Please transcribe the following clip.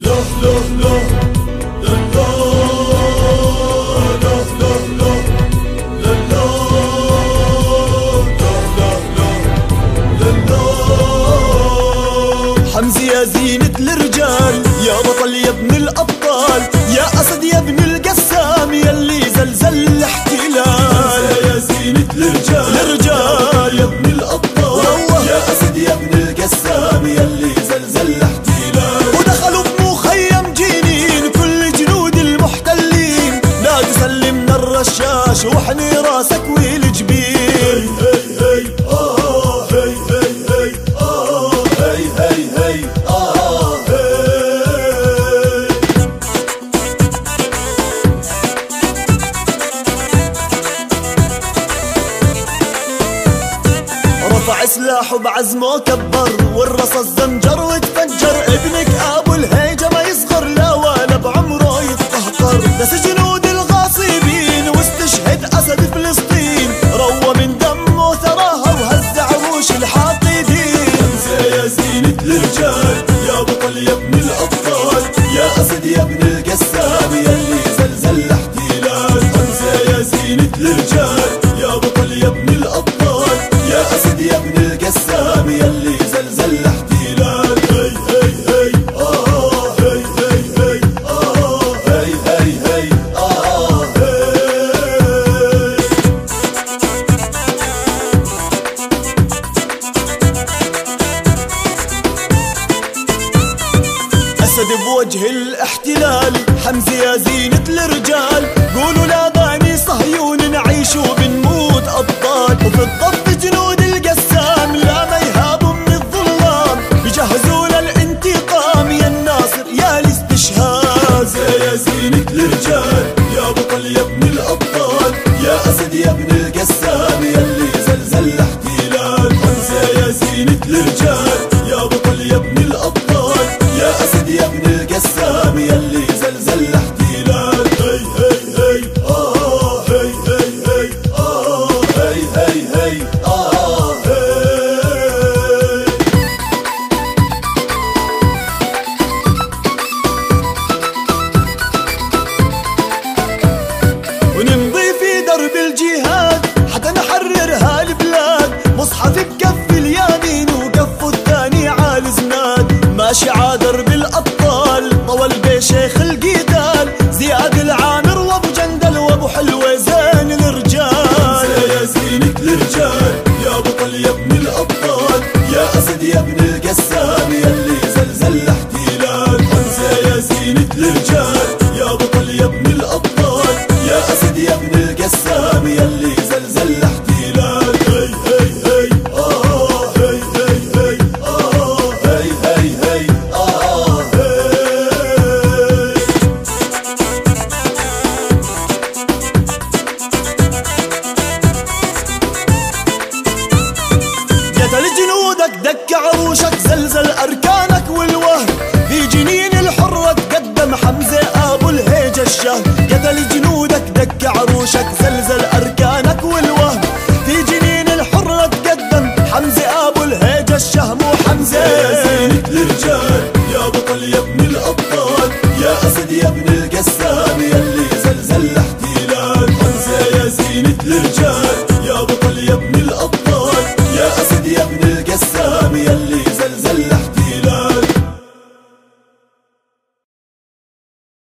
حمزة يا زينة الرجال، يا بطل يا ابن الأبطال، يا أسد يا ابن القسام يلي زلزل الاحتلال. يا زينة الرجال، يا ابن الأبطال، يا أسد يا ابن القسام يلي زلزل الاحتلال. ودخلوا بمخيم جنين كل جنود المحتلين، نادوا سلمنا الرشاش واحني راسك والجبين. رفع سلاحه بعزمه كبر، والرصاص زنجر وتفجر. ابنك ابو الهيجة ما يصغر، لا ولا بعمره يتقهقر. دس جنود الغاصبين واستشهد اسد فلسطين، روى من دمه ثراها وهز عروش الحاقدين. حمزة يا زينة الرجال، يا بطل يا ابن الأبطال، يا أسد يا ابن القسام يلي زلزل الاحتلال. حمزة يا زينة الرجال، يا بطل يا ابن الأبطال، يا أسد يا ابن القسام يلي زلزل الاحتلال. هي هي هي هي هي هي هي هي هي أسد بوجه الاحتلال، حمزة يا زينة الرجال. قولوا لا بني صهيون نعيش وبنموت أبطال، وفي الضبط جنود القسام لا ما يهابوا من الظلام، بجهزوا للانتقام يا الناصر يا الاستشهاد. حمزة يا زينة الرجال، يا بطل يا ابن الأبطال، يا أسد يا ابن القسام يلي زلزل الاحتلال. حمزة يا زينة الرجال، يا بطل يا ابن الأبطال، يا أسد يا ابن القسام يلي زلزل الاحتلال. هي هي هي هي هي هي هي هي ونمضي في درب الجهاد حتى نحرر هالبلاد. مصحف بكف اليمين وكفه الثاني عالزناد، ماشي عادر